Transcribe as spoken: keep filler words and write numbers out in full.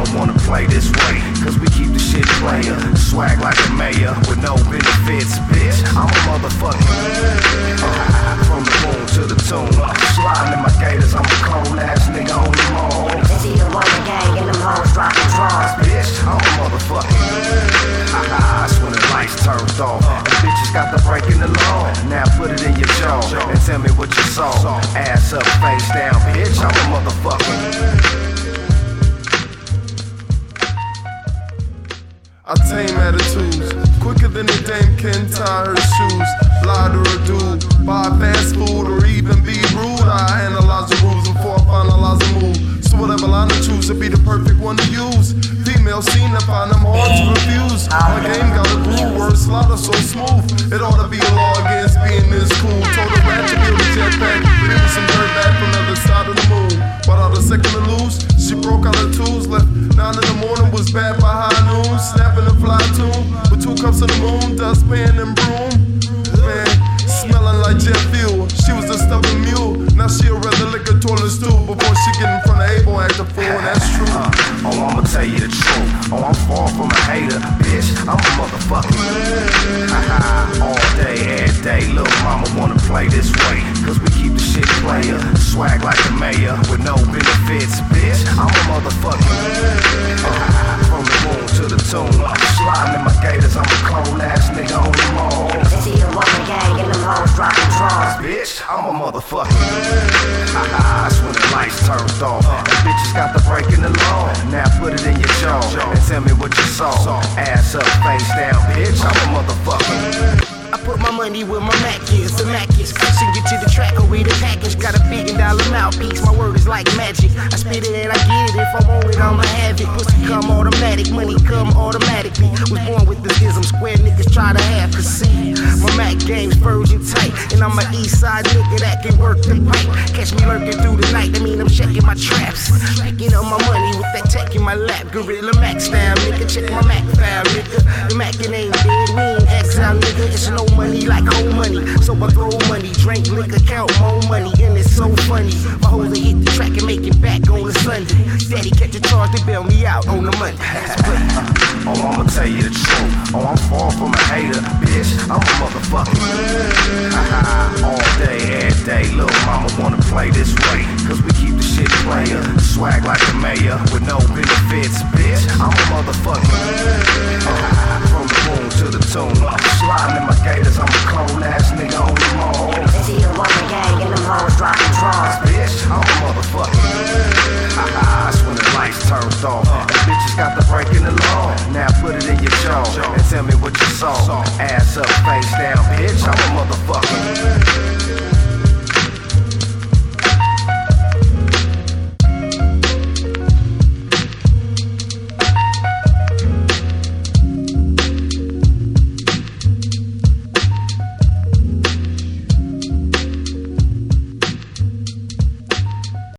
mama wanna play this way, cause we keep the shit player. Swag like a mayor with no benefits, bitch. I'm a motherfucking uh, from the moon to the tomb. Sliding in my gators, I'm a cold ass nigga on the mall. It's either one the gang and them hoes dropping draws. Bitch, I'm a motherfucking that's when the lights turned off and bitches got the break in the law. Now put it in your jaw and tell me what you saw. Ass up, face down, bitch, I'm a motherfucking I tame attitudes, quicker than a dame can tie her shoes. Lie to a dude, buy fast food or even be rude. I analyze the rules before I finalize the move. So whatever line I choose to be the perfect one to use. Female scene, I find them hard to refuse. My game got a groove, word slaughter so smooth. It ought to be a law against being this cool. Told a rat to build a jetpack, bring some dirt back from the other side of the moon. Without a second to lose, she broke out her tools. Left nine in the morning, was back by high noon. Snapping a fly tune with two cups of the moon, dustpan and broom. Man, smelling like jet fuel. She was a stubborn mule. Now she'll rather lick a toilet stool before she get in front of Abel act a fool. And that's true. Uh, oh, I'ma tell you the truth. Oh, I'm far from a hater, bitch. I'm a motherfucking all day, every day. Little mama wanna play this way, cause we keep the shit player. Swag like a mayor with no benefits, bitch. I'm a motherfucking uh, from the moon to the tomb. Sliding in my gators, I'm a cold ass nigga on the mall. It's either one the gang and them hoes dropping draws. Bitch, I'm a motherfucking that's when the lights turned off and bitches got the break in the law. Now put it in your jaw and tell me what you saw. Ass up, face down, bitch, I'm a motherfucking I put my money where my Mac is, the Mac is. Send you to the track or read the package. Got a billion dollar mouthpiece, my word is like magic. I spit it and I get it, if I want it, I'ma have it. Pussy come automatic, money come automatically. Was born with the ism, square niggas try to have conceit. My Mac game's virgin tight, and I'm a east side nigga that can work the pipe. Catch me lurking through the night, I mean I'm checking my traps. Picking up my money with that tech in my lap. Gorilla Mac style, nigga, check my Mac file, nigga. The Mackin' ain't dead, we ain't exile, nigga. It's no money like whole money, so I throw money, drink liquor, count more money, and it's so funny. My hoes will hit the track and make it back on a Sunday. Daddy catch a charge, they bail me out on the Monday. Oh, I'ma tell you the truth. Oh, I'm far from a hater, bitch. I'm a motherfucking all day, every day. Little mama wanna play this way, cause we keep the shit player. Swag like a mayor with no benefits, bitch. I'm a motherfucking from the moon to the tomb. Sliding in my gators, I'm a cold ass nigga on the mall. It's either one the gang and them hoes dropping draws. Bitch, I'm a motherfucking that's when the lights turned off and bitches got the break in the law. Now put it in your jaw and tell me what you saw. Ass up, face down, bitch, I'm a